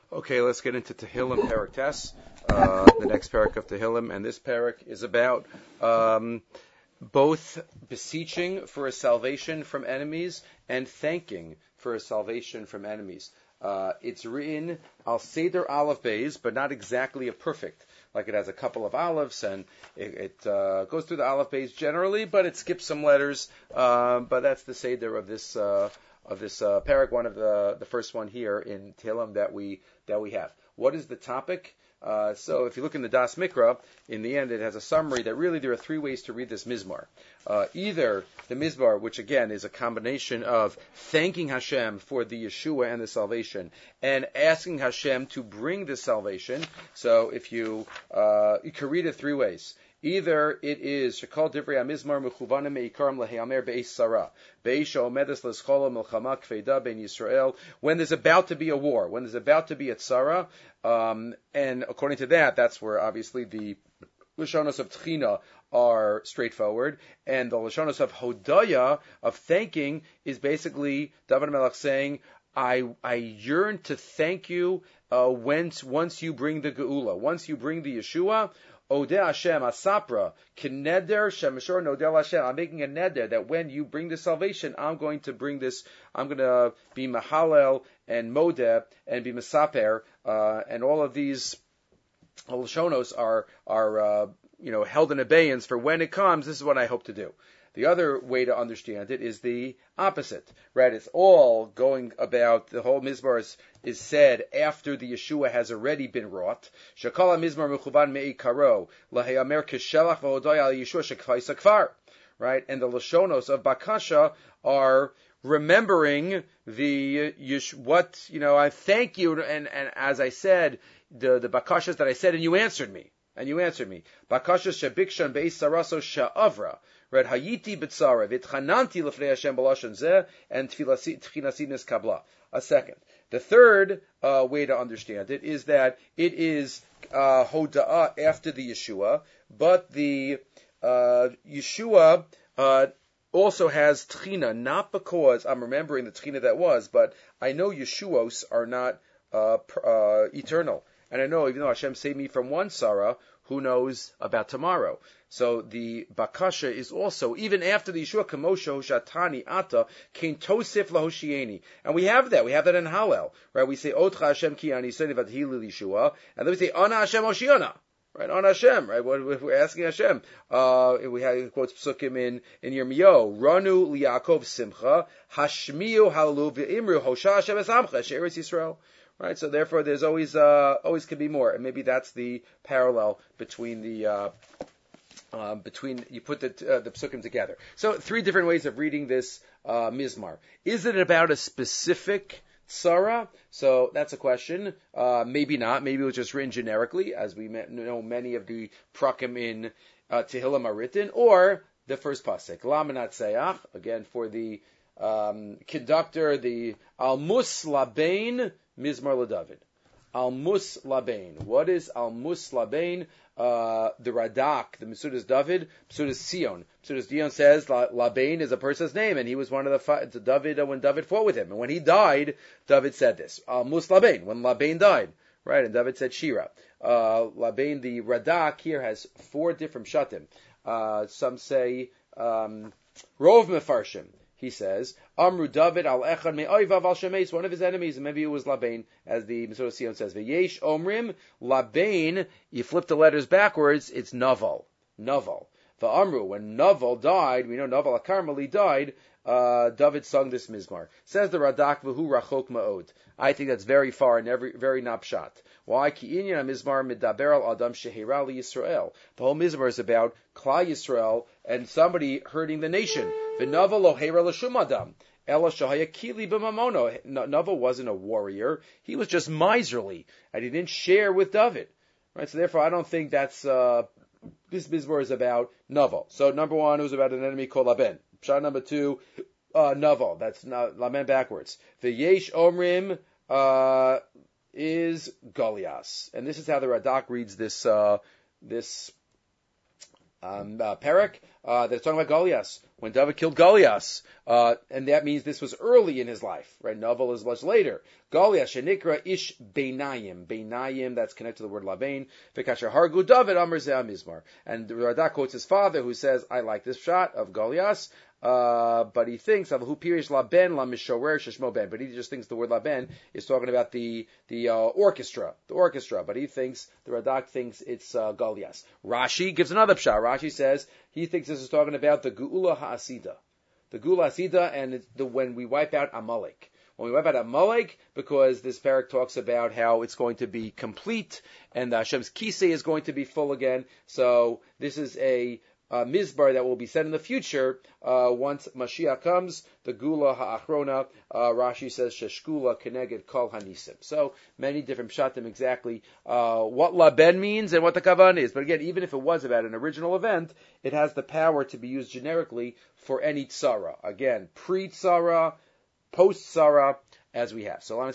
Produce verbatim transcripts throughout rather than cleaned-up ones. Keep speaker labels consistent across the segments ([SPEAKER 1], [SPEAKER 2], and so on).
[SPEAKER 1] Okay, let's get into Tehillim Parak Tes, uh, the next parak of Tehillim, and this parak is about um, both beseeching for a salvation from enemies and thanking for a salvation from enemies. Uh, it's written al seder aleph beis, but not exactly a perfect. Like it has a couple of olives, and it, it uh, goes through the aleph beis generally, but it skips some letters. Uh, but that's the seder of this uh, of this uh, parak, one of the the first one here in Tehillim that we that we have. What is the topic? Uh, so if you look in the Das Mikra, in the end it has a summary that really there are three ways to read this Mizmar. Uh, either the Mizmar, which again is a combination of thanking Hashem for the Yeshua and the salvation, and asking Hashem to bring the salvation. So if you, uh, you can read it three ways. Either it is Shekal Divrei HaMizmar Mechuvanim Meikarim Leheamer Be'ez Sarah Be'ez She'omedes L'Schola Milchama Kfeida Ben Yisrael, when there's about to be a war, when there's about to be a tzara, um, and according to that, that's where obviously the Lashonos of Tchina are straightforward, and the Lashonos of Hodaya, of thanking, is basically David Melech saying, I I yearn to thank you uh, once, once you bring the Geula, once you bring the Yeshua. Odeh Hashem Asapra Kineder Shemeshor Nodel Hashem. I'm making a neder that when you bring the salvation, I'm going to bring this. I'm going to be Mahalel and Modeh and be Mesaper, uh, and all of these Lashonos are are uh, you know held in abeyance for when it comes. This is what I hope to do. The other way to understand it is the opposite, right? It's all going about, the whole Mizmar is, is said after the Yeshua has already been wrought. Shekala Mizmar mechuvan me'ikaro, laheyamer kishelach v'hodai al Yeshua shekvayis hakfar, right? And the Lashonos of Bakasha are remembering the, what, you know, I thank you, and, and as I said, the, the Bakashas that I said, and you answered me. And you answered me. Bakashas shebikshan be'is saraso sha'avra. Right, Hayiti b'tzara v'tchananti l'fnei Hashem b'lashon zeh, and tchinasinis kabla. A second. The third uh, way to understand it is that it is uh, hoda'ah after the Yeshua, but the uh, Yeshua uh, also has tchina, not because I'm remembering the tchina that was, but I know Yeshuos are not uh, uh, eternal. And I know, even though Hashem saved me from one Sarah, who knows about tomorrow? So the Bakasha is also, even after the Yeshua, Kamosha Hoshatani Ata, Kain Tosif Lahoshieni. And we have that. We have that in Hallel, right? We say, Otcha Hashem Ki Ani Seni Vathili Yeshua. And then we say, Ana Hashem Hoshiana. Right? Ana Hashem, right? What, we're asking Hashem. Uh, we have quotes Psukim in, in Yirmiyahu. Ranu Liakov Simcha, Hashmiyu Halu V'imru Hosha Hashem Esamcha, She'eretz Yisrael. Right, so therefore, there's always uh, always can be more, and maybe that's the parallel between the uh, uh, between you put the uh, the psukim together. So three different ways of reading this uh, mizmar. Is it about a specific tzara? So that's a question. Uh, maybe not. Maybe it was just written generically, as we know many of the prakim in uh, Tehillim are written, or the first pasuk, Lamanat Sayach, again for the um, conductor, the Almus Labain. Mizmar LaDavid. Almus Labain. What is Almus Labain? Uh, the Radak, the Mesudas David, Mesudas Sion. Mesudas Dion says Labain is a person's name, and he was one of the fi- David uh, when David fought with him. And when he died, David said this. Almus Labain, when Labain died. Right, and David said Shira. Uh, Labain, the Radak here has four different shatim. Uh, some say um, Rov Mefarshim. He says, Amru David al Echad me'oivav al Shemeis, one of his enemies, and maybe it was Labain, as the Mesudas Sion says. V'yesh Omrim, Labain, you flip the letters backwards, it's Naval. Naval. V'amru, when Naval died, we know Naval HaKarmeli died, uh, David sung this Mizmar. Says the Radak, V'hu Rachok Ma'od. I think that's very far and every, very not pshat. Why? Ki inyan Mizmar midaber al Adam shehira li Yisrael. The whole Mizmar is about Klal Yisrael and somebody hurting the nation. V'nava lo heira l'shum adam. Ela shahaya kili b'mamono. Nava wasn't a warrior. He was just miserly. And he didn't share with David. Right? So therefore, I don't think that's, uh, this Mizmar is about Naval. So number one, it was about an enemy called Laben. Pshat number two, uh, Naval. That's not, Lamen backwards. V'yesh omrim, uh, is Golias. And this is how the Radak reads this, uh, this, um, uh, parak, uh, that's talking about Golias. when David killed Goliath, uh, and that means this was early in his life, right? Novel is much later. Goliath, shenikra ish beinayim. Beinayim, that's connected to the word labain. V'kasher hargu David amr ze'ah mizmar. And the Radak quotes his father, who says, I like this shot of Goliath, uh, but he thinks of who pirish laben la mishorer sheshmo ben. But he just thinks the word laben is talking about the the uh, orchestra, the orchestra. But he thinks the Radak thinks it's uh, Goliath. Rashi gives another pshat. Rashi says he thinks this is talking about the Geula Ha'asida, the Geula Ha'asida, and it's the when we wipe out Amalek. When we wipe out Amalek, because this parak talks about how it's going to be complete, and Hashem's kisei is going to be full again. So this is a Uh, mizbar that will be said in the future uh, once Mashiach comes. The Gula Ha'achrona, uh, Rashi says Sheshkula Keneged Kol Hanisim. So many different pshatim exactly uh, what Laben means and what the Kavan is. But again, even if it was about an original event, it has the power to be used generically for any tzara. Again, pre-tzara, post-tzara, as we have. So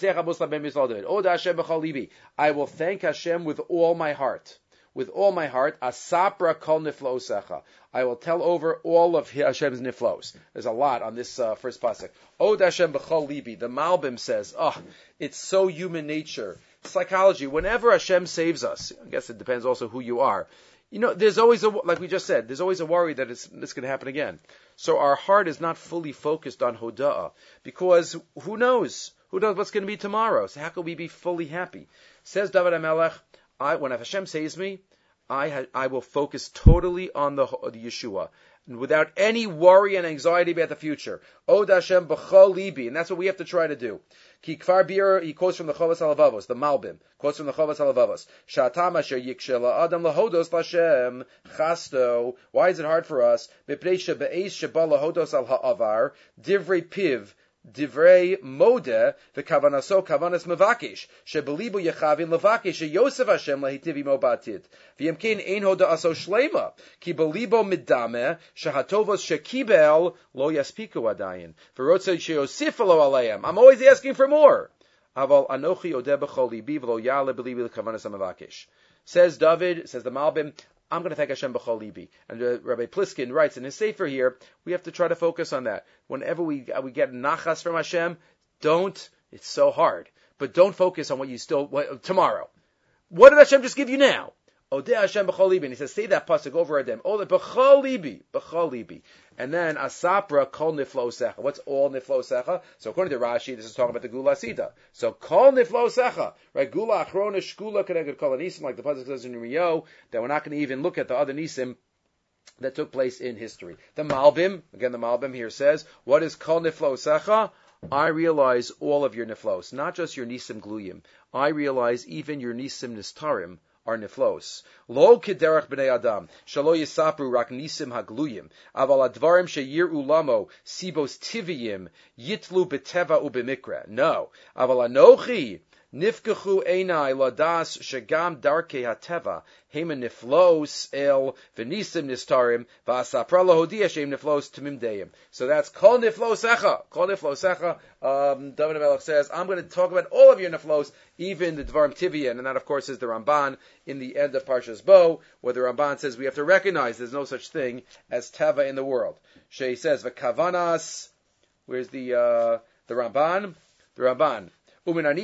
[SPEAKER 1] I will thank Hashem with all my heart. With all my heart, asapra kol niflosecha. I will tell over all of Hashem's niflos. There's a lot on this uh, first pasuk. Od Hashem b'chol libi. The Malbim says, oh, it's so human nature. Psychology. Whenever Hashem saves us, I guess it depends also who you are. You know, there's always a, like we just said, there's always a worry that it's, it's going to happen again. So our heart is not fully focused on Hoda'ah, because who knows? Who knows what's going to be tomorrow? So how can we be fully happy? Says David HaMelech, I, when Hashem saves me, I ha, I will focus totally on the, the Yeshua, and without any worry and anxiety about the future. Od Hashem b'chol libi, and that's what we have to try to do. Ki kfar bir, he quotes from the Chovas HaLevavos, the Malbim, quotes from the Chovas HaLevavos. Sha'atam asher yikshela adam lahodos l'Hashem chasto. Why is it hard for us? Mipnei shebe'ez sheba lahodos al ha'avar divrei piv. Divrei Modeh v'kavanaso kavanas mevakish shebelibu yechavin levakish sheYosef Hashem lahitivi mo batid v'yemkein ein hoda aso shleima ki belibo midame shehatovos shekibel lo yaspiku adayin v'rotze sheyosif lo aleim. I'm always asking for more. Aval anochi odeh b'chol libi v'lo yale belibi lekavanas mevakish. Says David, says the Malbim, I'm going to thank Hashem b'chol libi. And uh, Rabbi Pliskin writes in his sefer here, we have to try to focus on that. Whenever we uh, we get nachas from Hashem, don't, it's so hard, but don't focus on what you still, what, tomorrow. What did Hashem just give you now? Odeh Hashem b'chol libi. And he says, say that pasuk over Adem. Oh, b'chol libi, b'chol libi. And then asapra kol niflo secha. What's all niflo secha? So according to Rashi, this is talking about the Gula Sida. So kol niflo secha, right? Gula achrona shkula keneged kol nisim, like the pasuk says in Yirmiyahu, that we're not going to even look at the other nisim that took place in history. The Malbim, again the Malbim here says, what is kol niflo secha? I realize all of your niflos, not just your nisim gluyim. I realize even your nisim nistarim are niflos. Lo kederach b'nei adam, shalo yisapru rak nisim hagluyim, aval advarim sheyir ulamo, sibos tiviyim, yitlu beteva ubemikra. No. Aval anochi, nifkechu einai ladas shagam darkei hateva, hemen niflos el v'nisim nistarim, v'asapra lahodia shem niflos timim deim. So that's kol niflos echa. Kol niflos echa. Um, David HaMelech says, I'm going to talk about all of your niflos, even the Dvarim Tivian, and that of course is the Ramban in the end of Parshas Bo, where the Ramban says we have to recognize there's no such thing as Teva in the world. She says, V'kavanas, where's the, uh, the Ramban? The Ramban. From the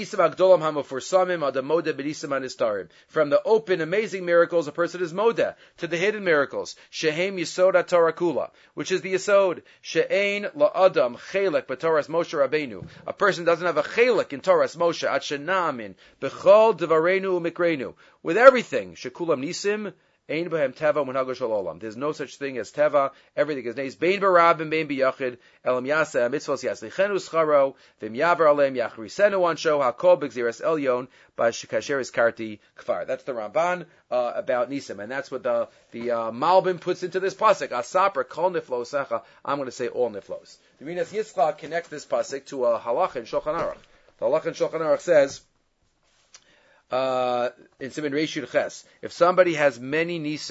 [SPEAKER 1] open, amazing miracles, a person is moda, to the hidden miracles. Shehem Yisod Torah Kula, which is the Yisod. She'ein la'adam chelek b'Torahs Moshe Rabbeinu. A person doesn't have a chelek in Torahs Moshe, at shenamin, b'chol devarenu u'mikrenu. With everything, shekulam nisim, Ein b'hem teva u'menhago shel olam. There's no such thing as teva. Everything is names. Bein b'rab and bein b'yachid. Elam yaseh mitzvos yaslichenu scharo. V'im yaver alem yachrisenu ansho. Hakol b'gziras elyon. B'shikasheris karti kfar. That's the Ramban uh, about Nisim. And that's what the the uh, Malbim puts into this pasuk. Asapra kol niflos secha. I'm going to say all niflos. The Minas Yitzchak connects this pasuk to a halach in Shulchan Aruch. The halach in Shulchan Aruch says, Uh, in Siman Reish Yud Ches, if somebody has many nisim,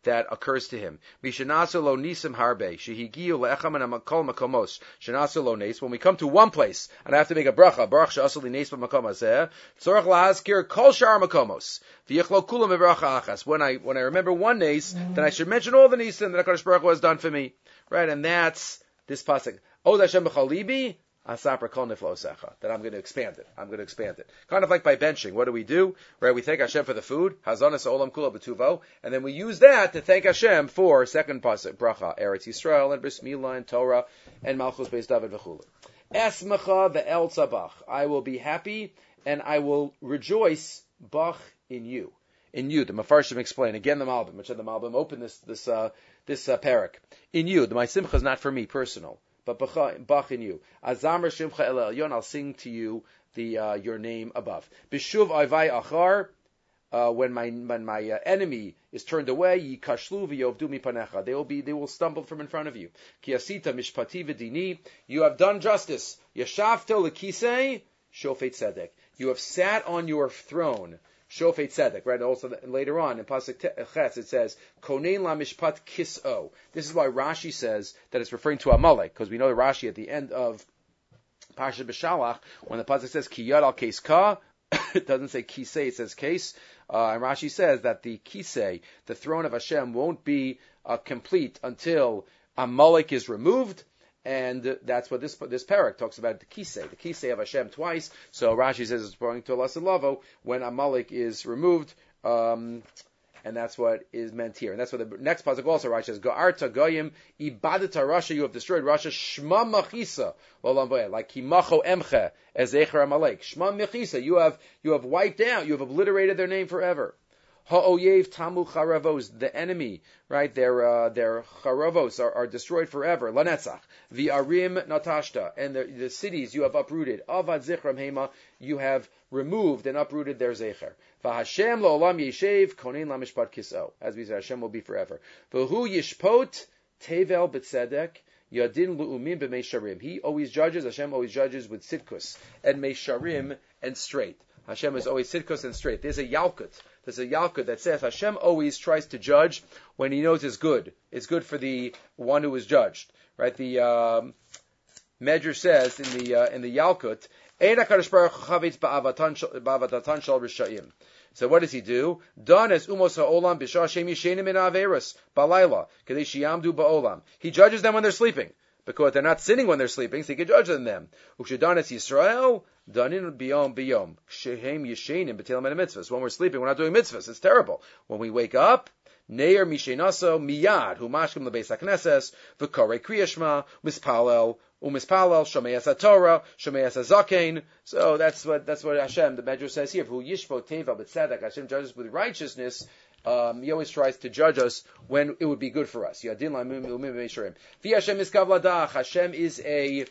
[SPEAKER 1] that occurs to him. Mishanasu lo nisim harbe, shehigiu le'echam and amakol makomos. Shanasu lo nes. When we come to one place, and I have to make a bracha, baruch she'asu li nes b'makom hazeh, tzorach lahazkir kol shar makomos. V'yichlo kulam b'bracha achas. When I, when I remember one nes, then I should mention all the nisim that HaKadosh Baruch Hu has done for me. Right? And that's this pasuk. Od Hashem b'chol libi, asapra kol niflo secha. That I'm going to expand it. I'm going to expand it. Kind of like by benching. What do we do? Right? We thank Hashem for the food. Hazanas olam kula b'tuvo. And then we use that to thank Hashem for second pasuk, bracha, Eretz Yisrael, and Bris Milah, and Torah, and Malchus Beis David v'chulu. Esmecha ve'el tzabach. I will be happy, and I will rejoice, bach, in you. In you, the Mefarshim explain again the Malbim, which the Malbim open this this uh, this uh, parak. In you, the my simcha is not for me personal, but bach in you. Azamar shimcha el elyon, I'll sing to you the uh, your name above. Bishuv ayvai achar, uh, when my when my uh, enemy is turned away, yikashlu v'yovdu mipanecha. They will be they will stumble from in front of you. Ki asita mishpati v'dini, you have done justice. Yashavto lekisei shofet tzedek. You have sat on your throne. Shofet Tzedek, right? Also later on in Pasuk Ches it says Konein la Mishpat Kiso. This is why Rashi says that it's referring to Amalek, because we know Rashi at the end of Parshat B'Shalach when the Pasuk says Ki Yad al Kes Ka, it doesn't say Kisei, it says Case. Uh, and Rashi says that the Kisei, the throne of Hashem, won't be uh, complete until Amalek is removed. And that's what this this parak talks about, the kisei, the kisei of Hashem twice. So Rashi says it's referring to Alasad Lavo when Amalek is removed, um, and that's what is meant here. And that's what the next pasuk also Rashi says, Ga'arta goyim ibadata Rasha, you have destroyed Rasha, Shma machisa, like Kimacho emche as Echer Amalek. Shma machisa, you have you have wiped out, you have obliterated their name forever. Ha'oyev tamu charavos, the enemy, right? Their uh, their charavos are, are destroyed forever. Lanetzach, v'arim natashta, and the, the cities you have uprooted. Avad zichram hema, you have removed and uprooted their zecher. V'Hashem lo'olam yeshev konein lamishpat kiso, as we said, Hashem will be forever. V'hu yishpot tevel b'tzedek yadin lu'umim b'meisharim. He always judges. Hashem always judges with sitkus and meisharim and straight. Hashem is always sitkus and straight. There's a yalkut. There's a yalkut that says Hashem always tries to judge when He knows it's good. It's good for the one who is judged, right? The um, Medrash says in the uh, in the yalkut, Ein HaKadosh Baruch Hu chavetz ba'avatatan shel rishayim. So what does He do? Dan es umos ha'olam b'shah shem yishenim min ha'averos ba'layla kedei sheyamdu ba'olam. He judges them when they're sleeping, because they're not sinning when they're sleeping, so He can judge them. Ukshedan es Yisrael, danin biyom biyom. Shehem yishenim b'telam and mitzvahs. When we're sleeping, we're not doing mitzvahs. It's terrible. When we wake up, neir mishenaso miyad, hu mashkim lebeis hakneses, v'korei kriyashma, mispalel, umispalel, shomeas haTorah, shomeas hazakein. So that's what, that's what Hashem, the Medrash says here. Hu yishpo teva b'tzedek. Hashem judges with righteousness. Um, he always tries to judge us when it would be good for us. Yadin la'mim u'mim b'meisharim. Fi Hashem iskav ladach. Hashem is a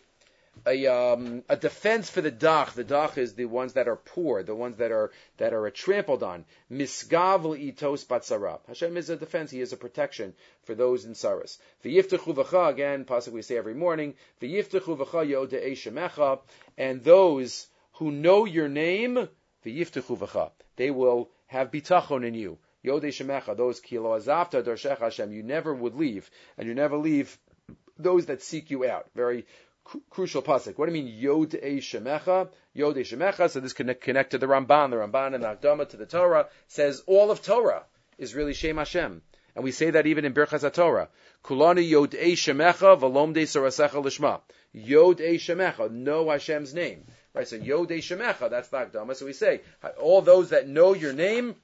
[SPEAKER 1] a um, a defense for the dach. The dach is the ones that are poor, the ones that are that are trampled on. Misgav itos batzarab. Hashem is a defense. He is a protection for those in saras. V'yiftechu v'cha, again, possibly we say every morning. V'yiftechu v'cha yodei shemecha, and those who know your name, v'yiftechu v'cha, they will have bitachon in you. Yodei shemecha, those kilo azavta dorshech Hashem, you never would leave, and you never leave those that seek you out. Very cru- crucial pasuk. What do you mean Yodei shemecha? Yodei shemecha. So this connect, connect to the Ramban. The Ramban and the Akdama to the Torah says all of Torah is really Shem Hashem, and we say that even in Birchas HaTorah. Kulani Yodei shemecha v'lomdei sorasecha lishma. Yodei shemecha, know Hashem's name. Right. So Yodei shemecha, that's the Akdama. So we say all those that know your name,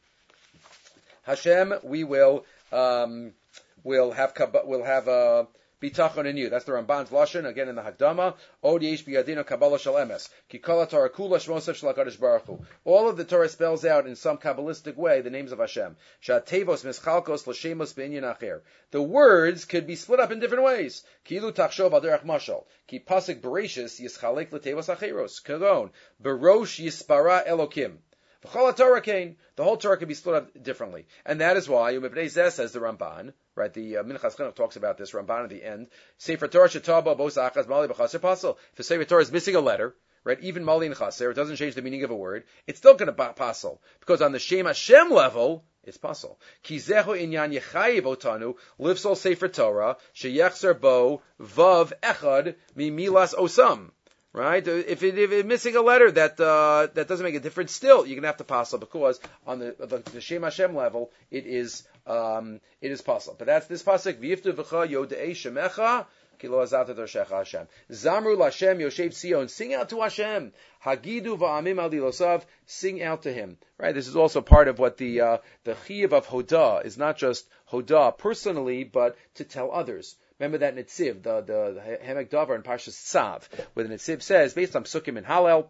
[SPEAKER 1] Hashem, we will um, will have will have uh, bitachon in you. That's the Ramban's lashon again in the Hakdama. Od yesh biyadino kabbalah shel emes ki kol haTorah kula shmosav shel HaKadosh Baruch Hu. All of the Torah spells out in some kabbalistic way the names of Hashem. Shatevos mischalkos l'shemos b'inyan acher. The words could be split up in different ways. Kilu tachshov al derech mashal ki pasuk bereshis yischalek l'tevos acheros kagon berosh yispara elokim. The whole Torah can be split up differently. And that is why, says the Ramban, right, the uh, Minchas Chinuch talks about this, Ramban at the end, Sefer Torah shetaba bos achas mali b'chaser pasel. If a Sefer Torah is missing a letter, right, even mali and chaser, it doesn't change the meaning of a word, it's still going to pasel. Because on the Shem Hashem level, It's possible. Kizehu inyan yechayiv otanu livsol sefer Torah sheyechzer bo vav echad mimilas osam. Right? If, it, if it's missing a letter that uh, that doesn't make a difference, still you're gonna have to passel because on the, the, the Shem Hashem level it is um, it is passel. But that's this pasuk v'yiftu v'cha yodei shemecha. Zamru Lashem Yoshev Sion. Sing out to Hashem. Hagidu va'amim al dilosav. Sing out to Him. Right. This is also part of what the uh, the chiyuv of Hodah is, not just Hodah personally, but to tell others. Remember that Netziv, the the, the Hemek Davar in Parshas Tzav, where the Netziv says, based on Psukim and Hallel,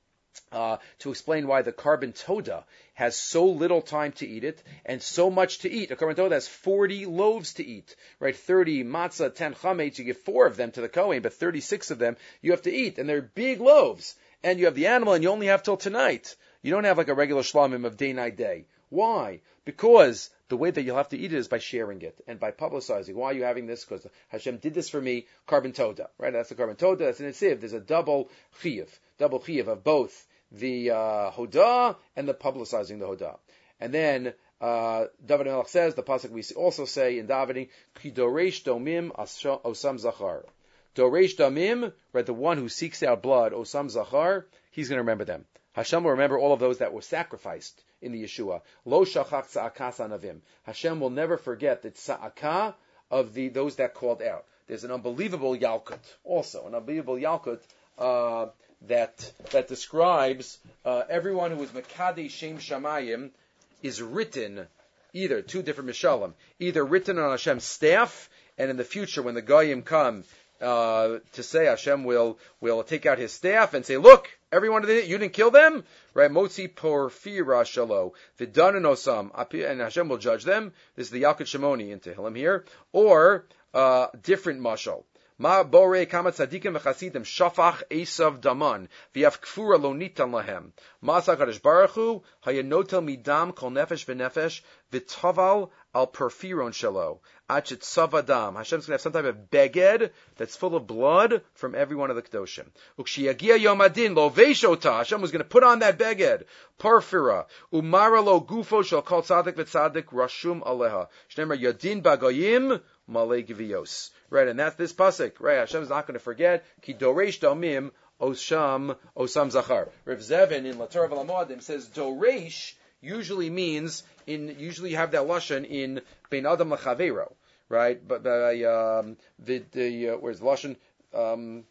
[SPEAKER 1] Uh, to explain why the carbon toda has so little time to eat it and so much to eat. A carbon toda has forty loaves to eat, right? thirty matzah, ten chametz. You give four of them to the Kohen, but thirty-six of them you have to eat, and they're big loaves. And you have the animal, and you only have till tonight. You don't have like a regular shlamim of day, night, day. Why? Because the way that you'll have to eat it is by sharing it and by publicizing. Why are you having this? Because Hashem did this for me, carbon toda, right? That's the carbon toda, that's an etziv. There's a double chiyuv, double chiyuv of both the uh, hodah and the publicizing the hodah. And then uh, David Melech says, the pasuk we also say in davening, ki doresh domim osam zachar. Doresh domim, right, the one who seeks out blood, osam zachar, he's going to remember them. Hashem will remember all of those that were sacrificed in the Yeshua. Lo shachach tza'akas anavim. Hashem will never forget the tza'akah of the those that called out. There's an unbelievable Yalkut, also an unbelievable Yalkut uh, that that describes uh, everyone who is Mekadei Shem Shamayim is written either two different mishalim, either written on Hashem's staff, and in the future when the Goyim come uh, to say Hashem will will take out His staff and say, look, everyone of you didn't kill them, right? Motzi porfira shalo v'danan osam, and Hashem will judge them. This is the Yalkut Shimoni in Tehillim here, or uh, different mashal. Ma bore kama tzadikim v'chasidim shafach esav daman v'yaf kfura lo nitan lahem. Masa kadosh baruch hu hayanotel midam kol nefesh v'nefesh v'taval al perfiron shelo achet savadam. Hashem's going to have some type of beged that's full of blood from every one of the kedoshim. Ukshiyagia yom adin lo veishota. Hashem was going to put on that beged parfira umara lo gufo shel kol tzadik v'tzadik rashum aleha. Shneimar yadin bagayim malei gvios. Right, and that's this pasuk. Right, Hashem is not going to forget. Ki doresh damim osam osam zachar. Rav Zevin in Latorah V'Lamodim says doresh usually means in usually you have that lashon in bein adam l'chavero, right? But by um, the the uh, where's the lashon? Um,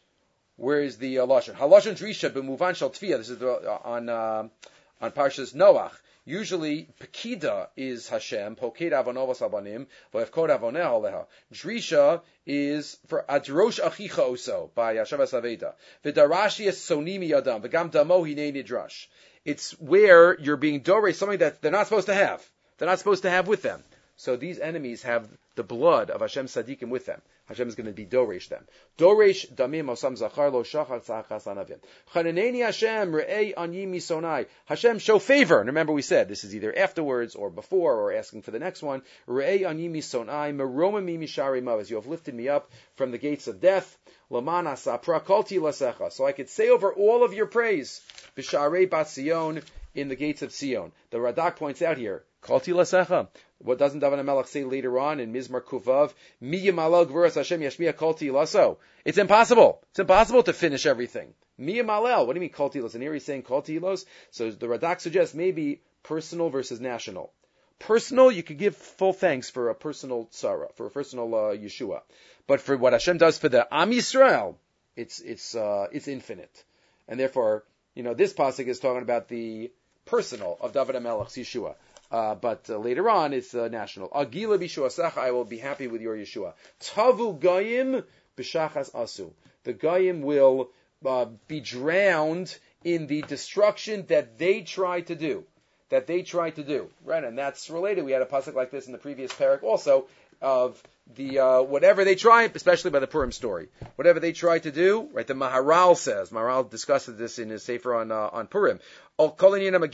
[SPEAKER 1] where is the uh, lashon? Halashon drisha b'muvan shel tfiyah. This is the, uh, on uh, on Parshas Noach. Usually, Pekida is Hashem, Poked Avonovos Abanim, V'Evkod Avoneh Aleha. Drisha is for Adrosh Achicha Oso, by Yashavas Aveda. V'Darashi es Sonimi Yadam, V'Gam Damo Hinei Nidrash. It's where you're being dore something that they're not supposed to have. They're not supposed to have with them. So these enemies have the blood of Hashem Sadiqim with them. Hashem is going to be doresh them. Doresh damim osam zachar lo shachar tzachas anavim. Chananeni Hashem re'ei anyi misonai. Hashem, show favor. And remember we said this is either afterwards or before or asking for the next one. Re'ei anyi misonai meromami mishari mavas. You have lifted me up from the gates of death. Laman asapra kolti lasecha. So I could say over all of your praise. B'sharei bat Sion, in the gates of Sion. The Radak points out here. Kolti lasecha. What doesn't David HaMelech say later on in Mizmar Kuvav? Mi yimalel gvuras Hashem yashmiya kolti laso. It's impossible. It's impossible to finish everything. Mi yimalel. What do you mean kolti los? And here he's saying kolti los. So the Radak suggests maybe personal versus national. Personal, you could give full thanks for a personal tzara, for a personal uh, Yeshua. But for what Hashem does for the Am Yisrael, it's it's uh, it's infinite. And therefore, you know, this pasuk is talking about the personal of David HaMelech's Yeshua. Uh, but uh, later on, it's uh, national. Agila b'shuasecha, I will be happy with your Yeshua. Tavu goyim b'shachas asu. The goyim will uh, be drowned in the destruction that they try to do. That they try to do. Right, and that's related. We had a pasuk like this in the previous parak also, of the uh, whatever they try, especially by the Purim story. Whatever they try to do, right, the Maharal says, Maharal discusses this in his Sefer on uh, on Purim. Everything they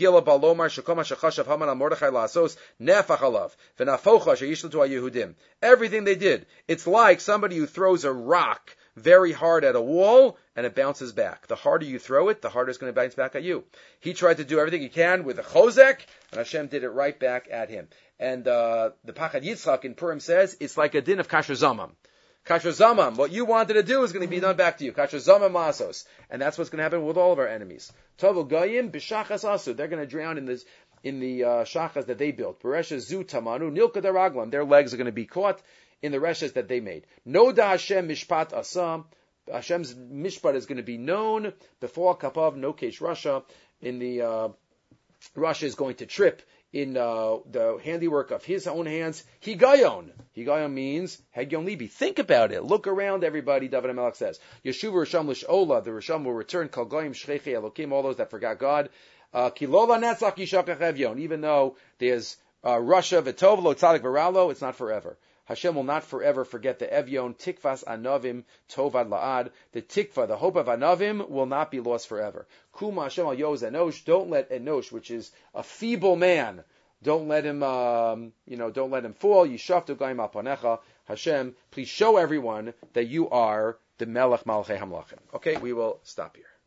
[SPEAKER 1] did, it's like somebody who throws a rock very hard at a wall, and it bounces back. The harder you throw it, the harder it's going to bounce back at you. He tried to do everything he can with a chozek, and Hashem did it right back at him. And uh, the Pachad Yitzchak in Purim says, it's like a din of kasher zamam. Kasher zamam, what you wanted to do is going to be done back to you. Kasher zamam masos. And that's what's going to happen with all of our enemies. Tovel goyim b'shachas asu. They're going to drown in this, in the uh, shachas that they built. Beresha zu tamanu nilka daraglam. Their legs are going to be caught in the reshas that they made. Noda Hashem mishpat asam. Hashem's mishpat is going to be known before Kapav no kesh Russia. In the uh, Russia is going to trip in uh, the handiwork of his own hands. Higayon. Higayon means Hegyon Libi. Think about it. Look around, everybody. David HaMelech says. Yeshuv Risham Lishola. The Risham will return. Kal Goyim Shchechi Elokim. All those that forgot God. Kilola Netzach Yishakach Hevyon. Even though there's uh, Russia V'tov Lo Tzadik V'Ralo, it's not forever. Hashem will not forever forget the Evyon, Tikvas Anavim, Tovad La'ad. The Tikva, the hope of Anavim, will not be lost forever. Kuma Hashem al Yoz Enosh, don't let Enosh, which is a feeble man, don't let him, um, you know, don't let him fall. Yishaftu Gaim al Panecha. Hashem, please show everyone that you are the Melech Malchei HaMelachim. Okay, we will stop here.